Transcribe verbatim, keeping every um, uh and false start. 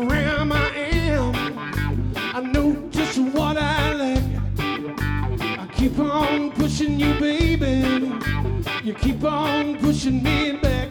ram I am. I know just what I like. I keep on pushing you, baby. You keep on pushing me back.